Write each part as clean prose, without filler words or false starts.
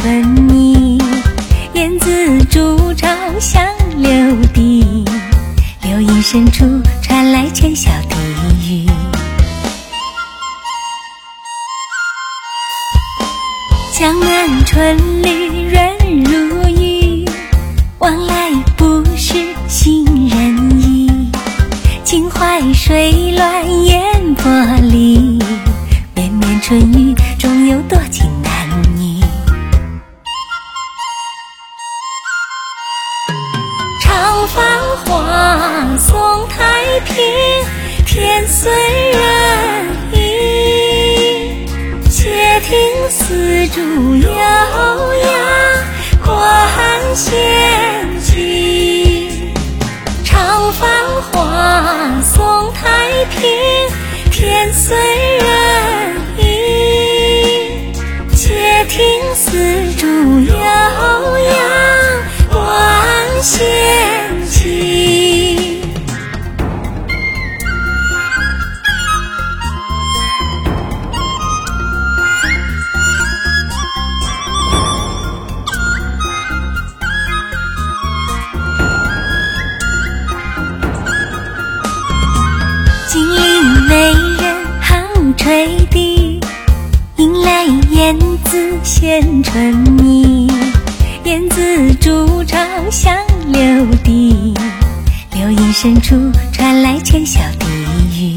春意，燕子筑巢向柳地，柳荫深处传来浅笑低语。江南春绿润如玉，往来不识行人意。秦淮水乱烟波里，绵绵春雨终有多情男女。长繁华，颂太平，天随人意。且听丝竹悠扬，关弦急。长繁华，颂太平，天随人意。且听丝竹悠扬，关弦急。金陵美人好吹笛，迎来燕子衔春意。燕子筑巢向柳地，柳荫深处传来浅笑低语。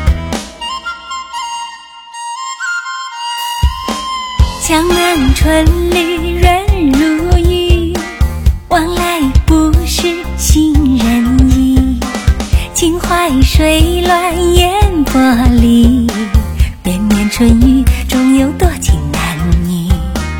江南春绿润如玉，往来不识行人意。秦淮水乱烟波里，绵绵春雨终有多情男女。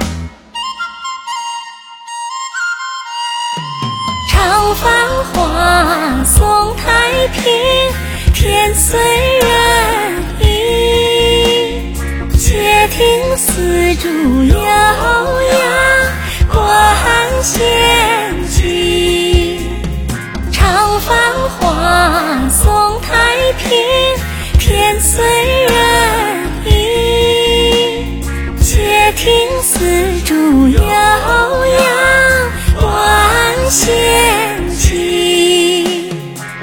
长繁华，颂太平，天随人意。且听丝竹悠扬，关弦急。长繁华，颂太平，天随人意。且听丝竹悠扬，关弦急。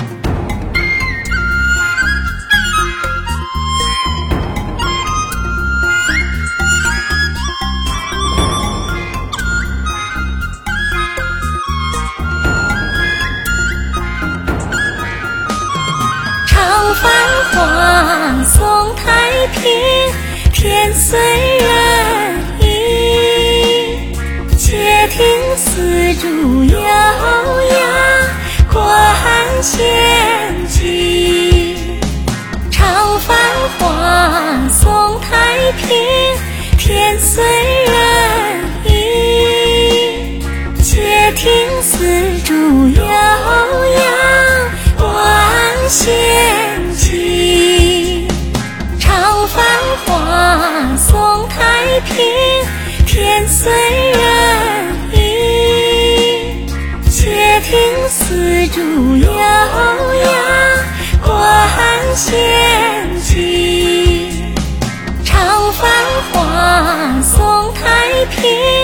长繁华，颂太平，天随人意。且听丝竹悠扬，关弦急。长繁华，颂太平，天随人意。且听丝竹悠扬，关弦急。长繁华，颂太平，天随人意。且听丝竹悠扬，关弦急。长繁华，颂太平，